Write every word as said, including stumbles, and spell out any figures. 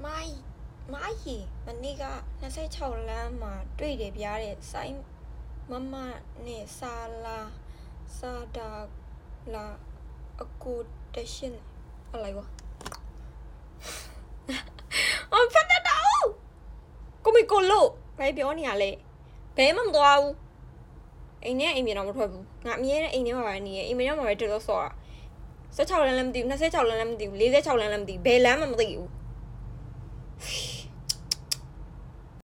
မိုင်းမိုင်းကြီးမနေ့က26လမ်းမှာတွေ့တယ်ဗျာတဲ့စိုင်းမမနဲ့စာလာစာဒါလာအကူတရှင်อะไรวะအော်ဖတ်တတ်တော့ကိုမီကိုလို့ဘယ်ပြောနေရလဲဘဲမှမသွားဘူးအိမ်နဲ့အိမ်မြေတော့မထွက်ဘူးငါအမြဲတမ်းအိမ်ထဲမှာပဲနေရအိမ်မြေထဲမှာပဲတက်လို့ဆော့တာ16လမ်းလည်းမသိဘူး26လမ်းလည်းမသိဘူး46လမ်းလည်းမသိဘူးဘယ်လမ်းမှမသိဘူး